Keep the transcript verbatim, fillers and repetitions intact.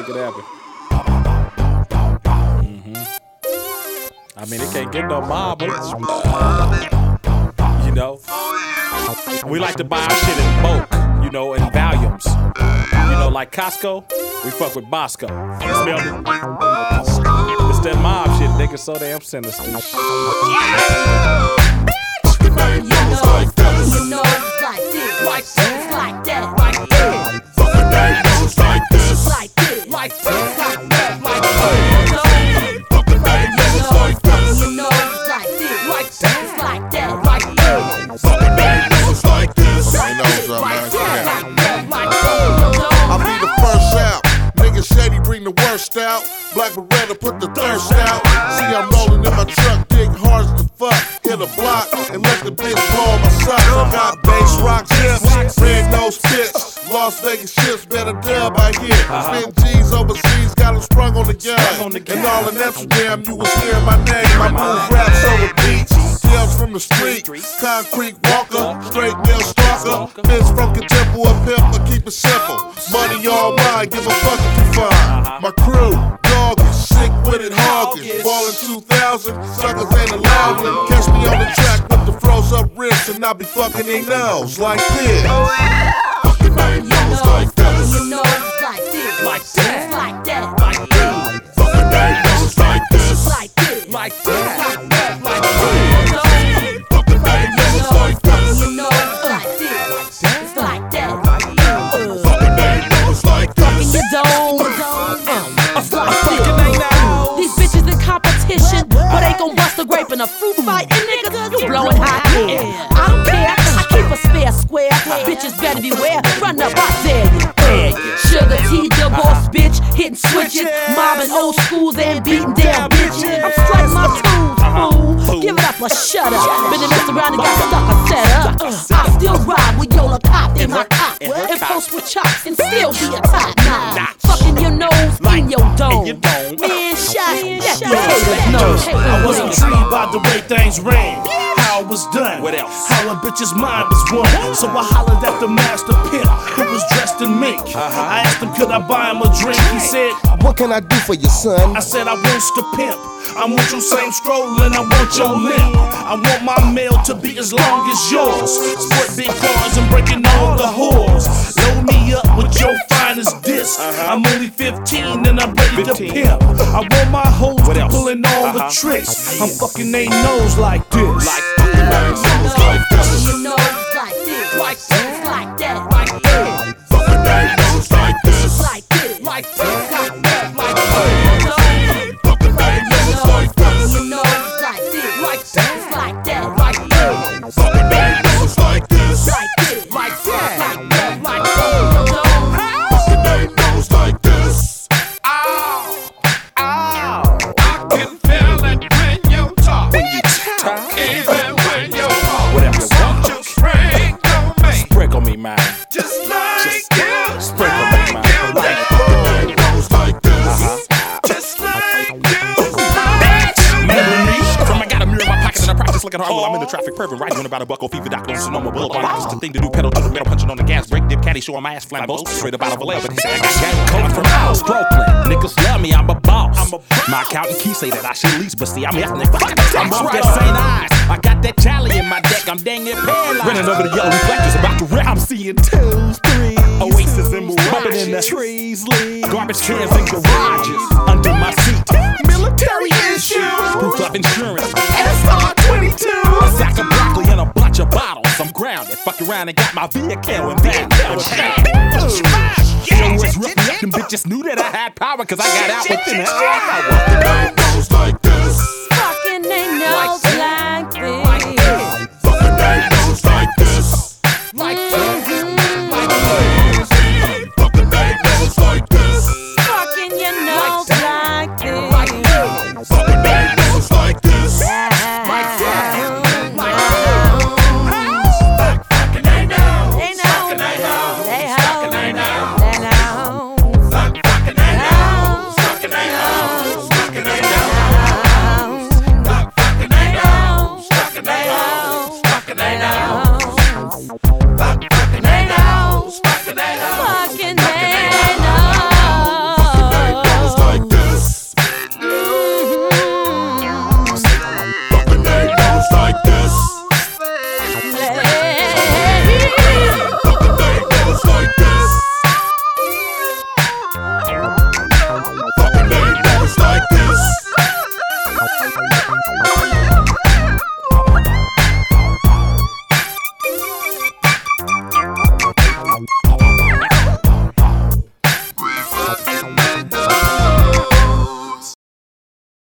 make it happen. Mm-hmm. I mean, it can't get no marble. You know, we like to buy our shit in bulk, you know, in volumes. You know, like Costco, we fuck with Bosco. You smell me? It's that mob shit, nigga, so damn sinister. You know, like this, you know, like this, like this, like that, like this. Fucking bangers like this, like this, like this, like that, like this. fucking bangers like this, You know, like this, like this, like that, like this. fucking bangers like this. Ain't no something, man. Like Yeah. I'll be the first out. Nigga shady, bring the worst out. Black Beretta, put the thirst out. See, I'm rolling in my truck, dig hard as the fuck. Hit a block and let the bitch blow on my socks. I got bass rock tips, red nose tits. Las Vegas ships, better dub I hear. Spend G's overseas, got them sprung on the gun. And all in Amsterdam, you was hearing my name. I move raps over beats. Tales from the street, concrete walker, straight nail stalker. Bitch from Contempo, a pimp, I keep it simple. Money all mine, give a fuck if you find. My crew, dog is sick with it, hogging. Ballin' two thousand, suckers ain't allowed. Catch me on the track with the froze up wrists, and I be fucking their nose like this. Fucking bangers like this, You know, like this, like this, like that, like this. fucking bangers like this, Like this, Like that. like that, like this. fucking bangers like this, You know, like this, it's like that. fucking bangers like Fucking this. your dome, it's like this. Fucking ain't out. These bitches in competition, but they gon' bust a grape in a fruit fight. And nigga, you blowing hot air. I don't care, I keep a spare square. Bitches better beware, run up, I dare you. Dare you. Sugar T, the boss bitch, hitting switches, mobbing old schools and beating down bitches. I'm striking my tools, fool. Give it up or shut up. Been and messed around and got stuck or set up. I still ride with Yola Cop in my cop, and post with chops and still be a top notch. Fucking your nose in your dome. Man, shot, let the haters know. I was intrigued by the way things ran, how it was done, What else? how a bitch's mind was won. So I hollered at the master pimp who was dressed in mink. I asked him, could I buy him a drink? He said, What can I do for you, son? I said, I want to pimp. I want your same stroll and I want your limp. I want my mail to be as long as yours. Sport big cars and breaking all the whores. Load me up with your finest disc. I'm only fifteen and I'm ready to pimp. I want my hoes What to else? pulling all the tricks. I'm fucking they nose like this. Like Fucking bangers like this, You know, like this, like this, like that, like this. fucking bangers like this, Like this, like this, like that, like this. fucking bangers like this, You know, like this, like this, like that, like this. fucking bangers like this, Like this, like that, like that, like this. fucking bangers like this. I can feel it when you talk. when you talk. Even when you walk. Whatever you want. You sprinkle me. Sprinkle me, man. Just like you. Sprinkle me, Like you man. did. Bangers like this, Just like you. Like you Remember me? From I got a mirror in my pocket and I practice looking hard while I'm in the traffic perving. Riding on about a buckle fever doctor on Sonoma Boulevard. It's the thing to do, pedal to the metal, punching on the gas, break dip, caddy, showing my ass flambeau. Straight up out of Vallejo, but he said I got gang coke from Alice Strokeland. Niggas love me, I'm a boss. I'm a my accountant key say that I should lease, but see, I'm ethnic. I'm off that Saint Eyes. I got that Charlie in my deck, I'm dang near paralyzed. Running over the yellow reflectors, about to wreck. I'm seeing twos, threes, Oasis and Mirages, bumping in the trees, leaves, garbage cans and garages. Under my seat, military issues, proof of insurance, S R twenty-two, a sack of broccoli and a bunch of bottles. I'm grounded, fuck around and got my vehicle and down. Show was rough, them bitches knew that I had power, cause I got out within an hour. fucking bangers like